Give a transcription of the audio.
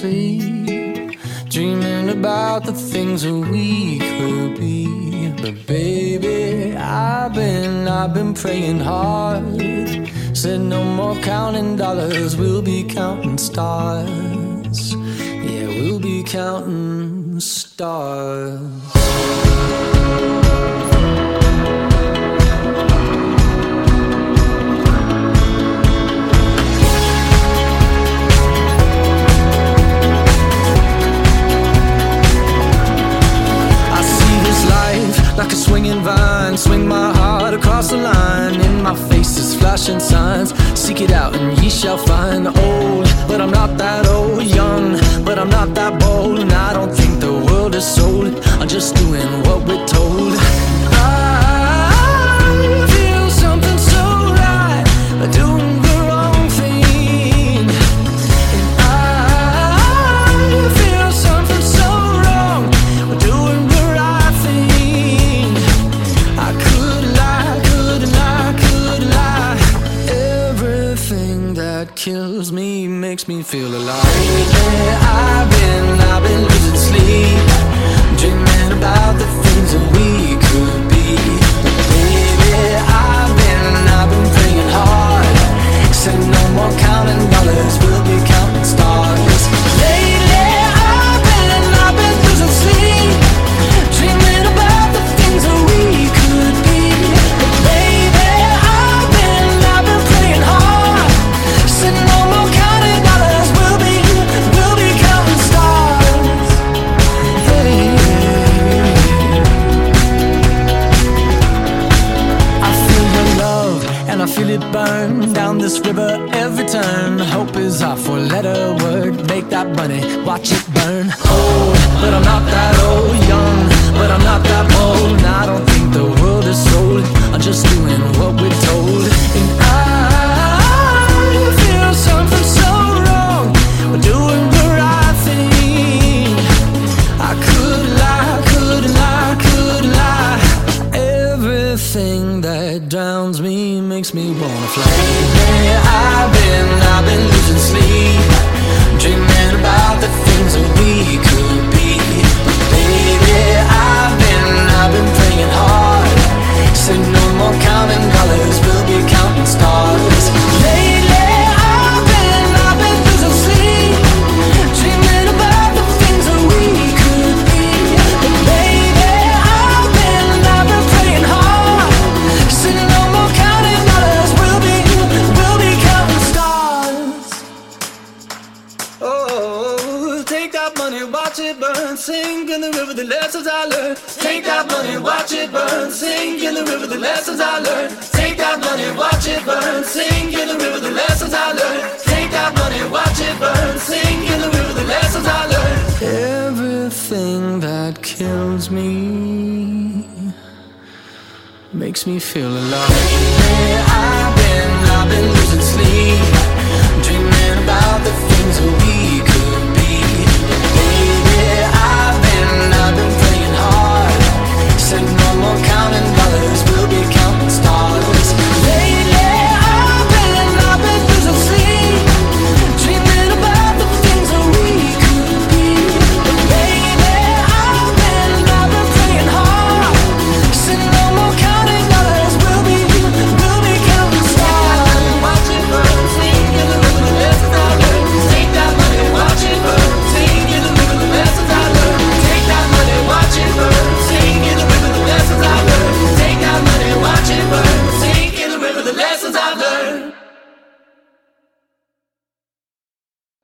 sleep, dreaming about the things that we could be. But baby, I've been praying hard. Said no more counting dollars, we'll be counting stars. Yeah, we'll be counting stars. Like a swinging vine, swing my heart across the line. In my face is flashing signs. Seek it out and ye shall find. Old, but I'm not that old. Young, but I'm not that bold. And I don't think the world is sold. I'm just doing what we're told. I feel something so right, doing the wrong thing. And I feel something so wrong, doing the right thing. I could lie, could lie, could lie. Everything that kills me makes me feel alive. Yeah, I've been losing sleep, dreaming about the things that we could be. But baby, I've been praying hard. Said no more counting dollars, we'll be counting stars. Lately, I've been losing sleep, dreaming about the things that we could be. But baby, I've been praying hard. Said no more counting dollars, we'll be counting stars. Hey. I feel your love and I feel it burn down this river every turn. Hope is our four-letter word. Make that money, watch it burn. Old, but I'm not that old. Young, but I'm not that bold. And I don't think the world is sold. I'm just doing what we're told. And I feel something so wrong, we're doing the right thing. I could lie, could lie, could lie. Everything that drowns me makes me wanna fly. Yeah, I've been losing sleep, dreaming about the things that we could be. But baby, I've been praying hard. Said no more counting dollars, we'll be counting stars. Lately, I've been losing sleep, dreaming about the things that we could be. But baby, I've been praying hard. Said no more counting dollars, we'll be counting stars. Oh, take that money, watch it burn, sink in the river, the lessons I learned. Take that money, watch it burn, sink in the river, the lessons I learned. Take that money, watch it burn, sink in the river, the lessons I learned. Take that money, watch it burn, sink in the river, the lessons I learned. Everything that kills me makes me feel alive.